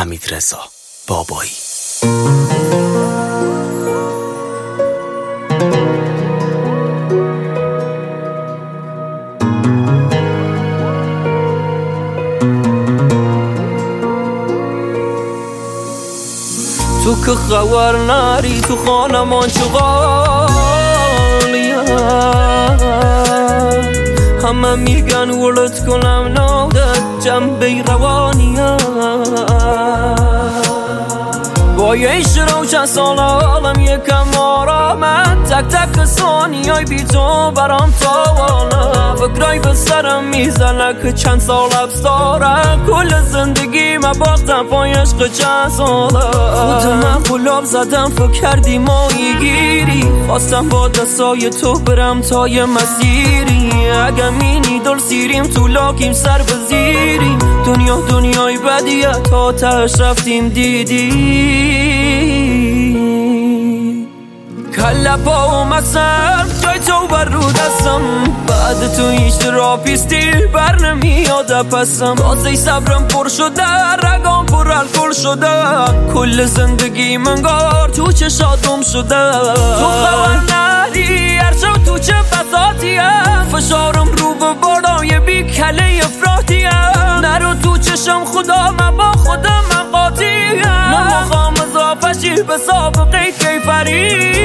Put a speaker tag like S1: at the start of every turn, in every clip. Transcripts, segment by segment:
S1: حمیدرضا بابایی.
S2: تو که خبر نری تو خانمان چغالیه، همه میگن ولد کنم نادت جنبه روانیه. با یه شروع چند سال عالم یکم آرامه، تک تک ثانیه‌ی بی تو برام تاوانه. فکرای به سرم میزنه که چند سال حبس داره، کل زندگی من باختم پای عشق چند ساله. خودم قلاب زدم فکر کردی مایی گیری، خواستم با دستای تو برم تا یه مسیری. اگه مینی دل سیریم تو لاکیم سر بزیریم، دنیا دنیای بدیه تا تش رفتیم دیدی. کله پا اومدم جای تو بر رو دستم، بعد تو هیچ تراپیستی بر نمیاد پسم. تازه صبرم پر شده، رگام پر الکل شده، کل زندگی منگار تو چشاتم شده. تو خبر ندی هر شب تو چه بساتیه، فشارم رو به بالا یه بی کله افراطیه. نرو تو چشم خدا من با خودم من قاطیه، من مخوام اضافشی به سابقه کیفری.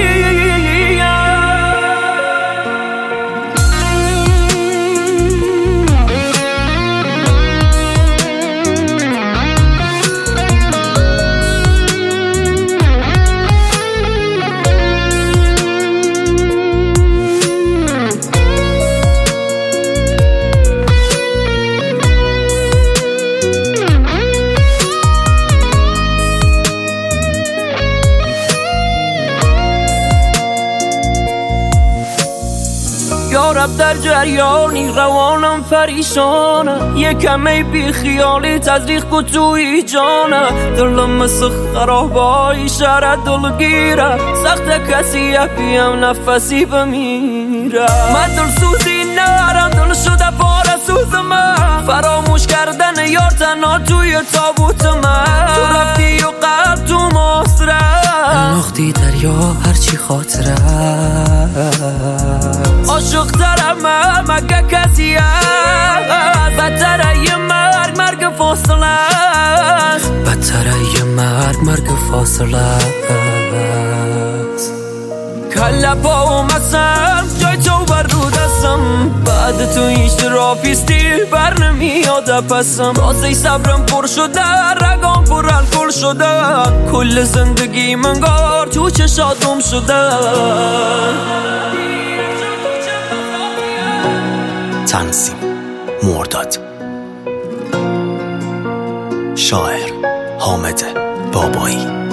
S2: یارب در جریانی روانم پریشانه، یه کمی بی خیالی تزریق کو توی جانه. دلم مثل خرابای شهر دلگیره، سخت کسی بیم نفسی بمیره. من دل سوزی نرم، دل شده پاره سوز من، فراموش کردن یار تنها توی تابوت من. تو رفتی و قلب تو مصره انداختی دریا هرچی خاطره. عاشق ترم مگه کسی هست، بدتره یه مرگ فاصله است، بدتره یه مرگ فاصله است. کله پا اومدم جای تو بر رو دستم، بعد تو هیچ تراپیستی بر نمیاد پسم. تازه صبرم پر شده، رگام پر الکل شده، کل زندگی منگار تو چشاتم شده.
S1: تنظیم مرداد، شاعر حامد بابایی.